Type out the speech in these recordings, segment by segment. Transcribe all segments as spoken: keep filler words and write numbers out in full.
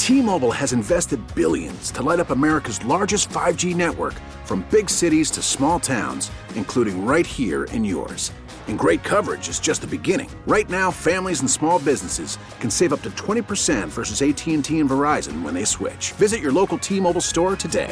T-Mobile has invested billions to light up America's largest five G network, from big cities to small towns, including right here in yours. And great coverage is just the beginning. Right now, families and small businesses can save up to twenty percent versus A T and T and Verizon when they switch. Visit your local T-Mobile store today.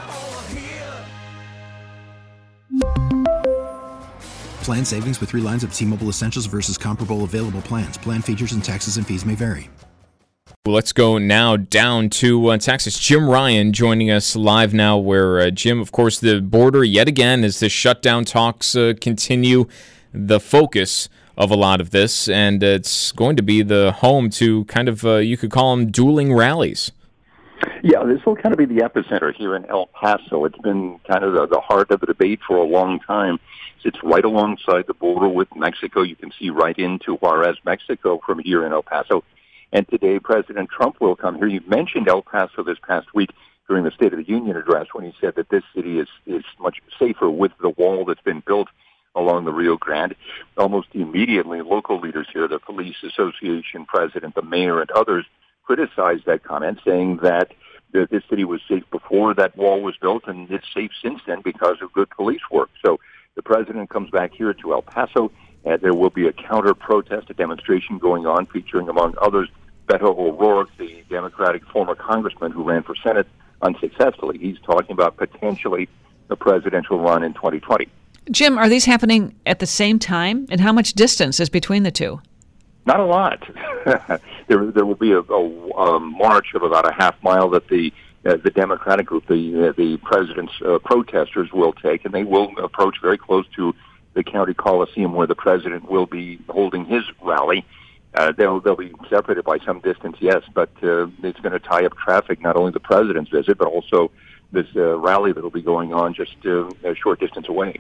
Plan savings with three lines of T-Mobile Essentials versus comparable available plans. Plan features and taxes and fees may vary. Well, let's go now down to uh, Texas. Jim Ryan joining us live now, where, uh, Jim, of course, the border yet again as the shutdown talks uh, continue, the focus of a lot of this, and it's going to be the home to kind of, uh, you could call them dueling rallies. Yeah, this will kind of be the epicenter here in El Paso. It's been kind of the, the heart of the debate for a long time. It's right alongside the border with Mexico. You can see right into Juarez, Mexico from here in El Paso. And today, President Trump will come here. You mentioned El Paso this past week during the State of the Union address when he said that this city is, is much safer with the wall that's been built along the Rio Grande. Almost immediately, local leaders here, the police association president, the mayor, and others criticized that comment, saying that the, this city was safe before that wall was built, and it's safe since then because of good police work. So the president comes back here to El Paso, and there will be a counter-protest, a demonstration going on featuring, among others, Beto O'Rourke, the Democratic former congressman who ran for Senate unsuccessfully. He's talking about potentially a presidential run in twenty twenty. Jim, are these happening at the same time? And how much distance is between the two? Not a lot. there, there will be a, a, a march of about a half mile that the uh, the Democratic group, the uh, the president's uh, protesters, will take, and they will approach very close to the county coliseum where the president will be holding his rally. Uh, they'll they'll be separated by some distance, yes, but uh, it's going to tie up traffic. Not only the president's visit, but also this uh, rally that will be going on just uh, a short distance away.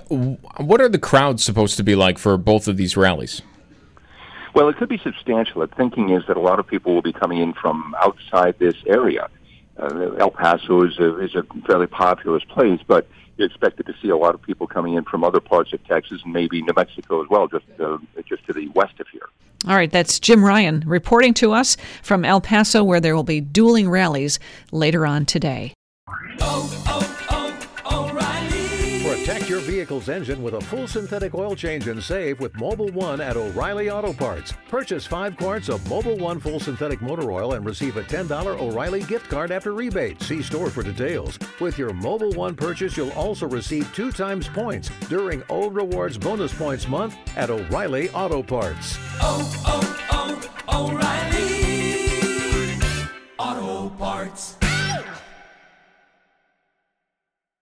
What are the crowds supposed to be like for both of these rallies? Well, it could be substantial. The thinking is that a lot of people will be coming in from outside this area. Uh, El Paso is a, is a fairly populous place, but you're expected to see a lot of people coming in from other parts of Texas and maybe New Mexico as well, just uh, just to the west of here. All right, that's Jim Ryan reporting to us from El Paso, where there will be dueling rallies later on today. Oh, oh, oh, O'Reilly. Protect your vehicle's engine with a full synthetic oil change and save with Mobil one at O'Reilly Auto Parts. Purchase five quarts of Mobil one full synthetic motor oil and receive a ten dollars O'Reilly gift card after rebate. See store for details. With your Mobil one purchase, you'll also receive two times points during O Rewards Bonus Points Month at O'Reilly Auto Parts. Oh, oh, oh, O'Reilly Auto Parts.